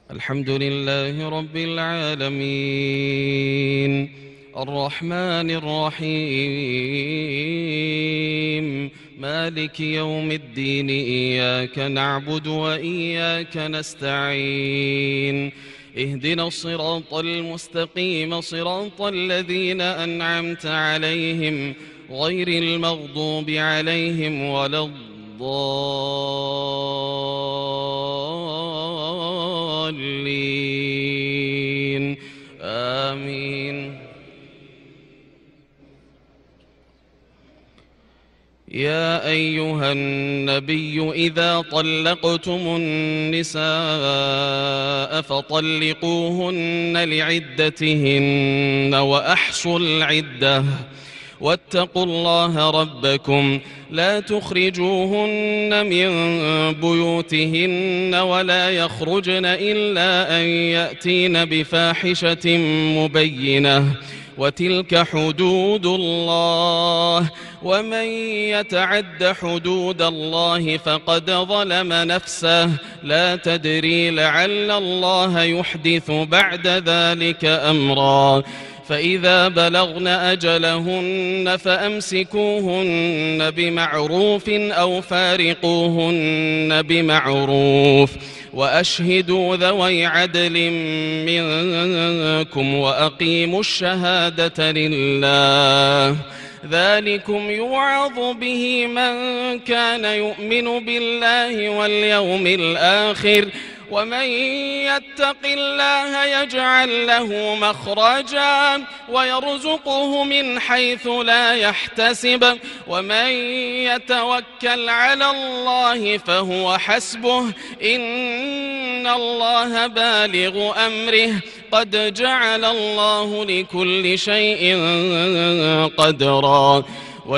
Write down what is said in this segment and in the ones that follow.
الحمد لله رب العالمين الرحمن الرحيم مالك يوم الدين إياك نعبد وإياك نستعين اهدنا الصراط المستقيم صراط الذين أنعمت عليهم غير المغضوب عليهم ولا الضالين آمين. يا أيها النبي إذا طلقتم النساء فطلقوهن لعدتهن وأحصوا العدة واتقوا الله ربكم لا تخرجوهن من بيوتهن ولا يخرجن إلا أن يأتين بفاحشة مبينة وتلك حدود الله ومن يتعد حدود الله فقد ظلم نفسه لا تدري لعل الله يحدث بعد ذلك أمرا فإذا بلغن أجلهن فأمسكوهن بمعروف أو فارقوهن بمعروف وأشهدوا ذوي عدل منكم وأقيموا الشهادة لله ذلكم يوعظ به من كان يؤمن بالله واليوم الآخر ومن يتق الله يجعل له مخرجا ويرزقه من حيث لا يحتسب ومن يتوكل على الله فهو حسبه إن الله بالغ أمره قد جعل الله لكل شيء قدرا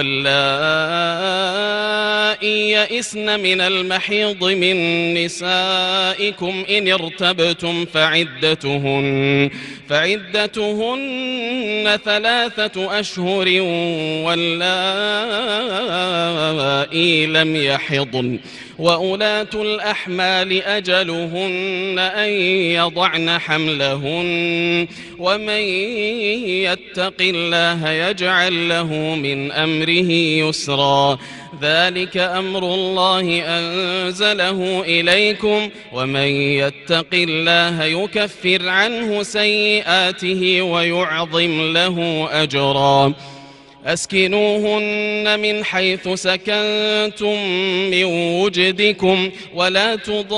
واللائي يئسن من المحيض من نسائكم إن ارتبتم فعدتهن 3 أشهر واللائي لم يحضن وأولاة الأحمال أجلهن أن يضعن حملهن ومن يتق الله يجعل له من أمره يسرا ذلك أمر الله أنزله إليكم ومن يتق الله يكفر عنه سيئاته ويعظم له أجرا أسكنوهن من حيث سكنتم من وجدكم ولا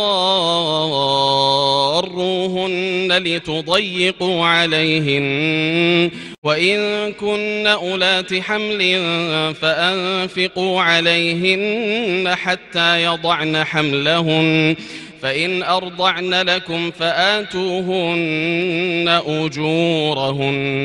تضاروهن لتضيقوا عليهن وإن كن أولات حمل فأنفقوا عليهن حتى يضعن حملهن فإن أرضعن لكم فآتوهن أجورهن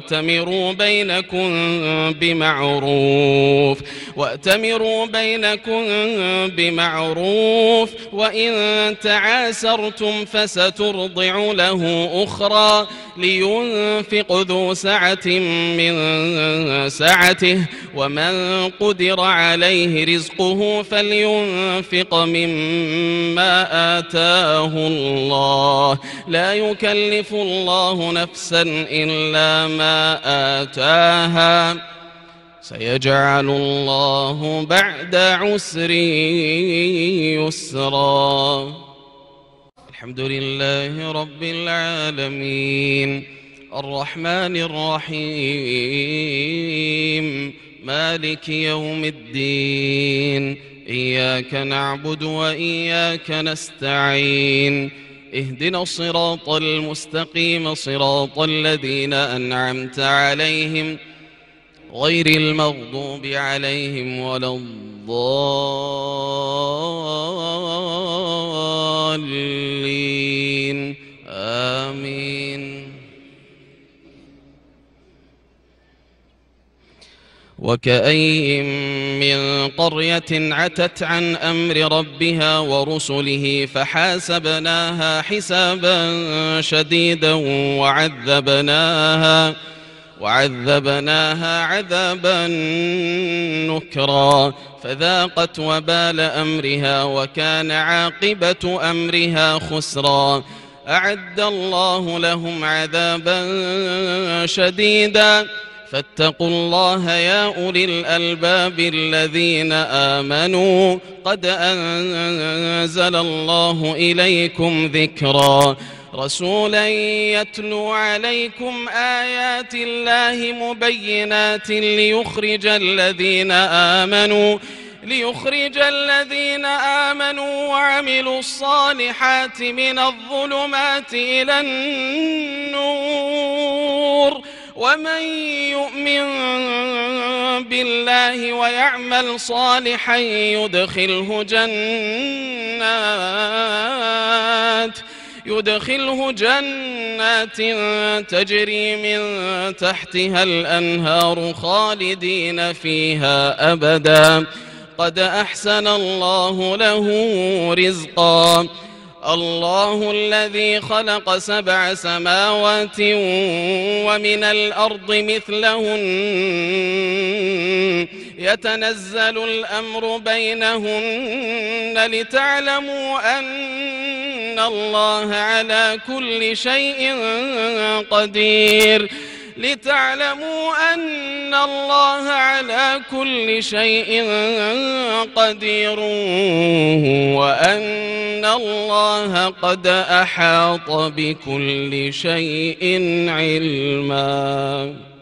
وأتمروا بينكم بمعروف وإن تعاسرتم فسترضع له أخرى لينفق ذو سعة من سعته ومن قدر عليه رزقه فلينفق مما آتاه الله لا يكلف الله نفسا إلا ما آتاها سيجعل الله بعد عسر يسرا. الحمد لله رب العالمين الرحمن الرحيم مالك يوم الدين إياك نعبد وإياك نستعين اهدنا الصراط المستقيم صراط الذين أنعمت عليهم غير المغضوب عليهم ولا الضالين آمين. وكأين من قرية عتت عن أمر ربها ورسله فحاسبناها حسابا شديدا وعذبناها عذابا نكرا فذاقت وبال أمرها وكان عاقبة أمرها خسرا أعد الله لهم عذابا شديدا فاتقوا الله يا أولي الألباب الذين آمنوا قد أنزل الله إليكم ذكرا رسولا يتلو عليكم آيات الله مبينات ليخرج الذين آمنوا وعملوا الصالحات من الظلمات إلى النور ومن يؤمن بالله ويعمل صالحا يدخله جنات تجري من تحتها الأنهار خالدين فيها أبدا قد أحسن الله له رزقا الله الذي خلق 7 سماوات ومن الأرض مثلهن يتنزل الأمر بينهن لتعلموا أن الله على كل شيء قدير وأن الله قد أحاط بكل شيء علما.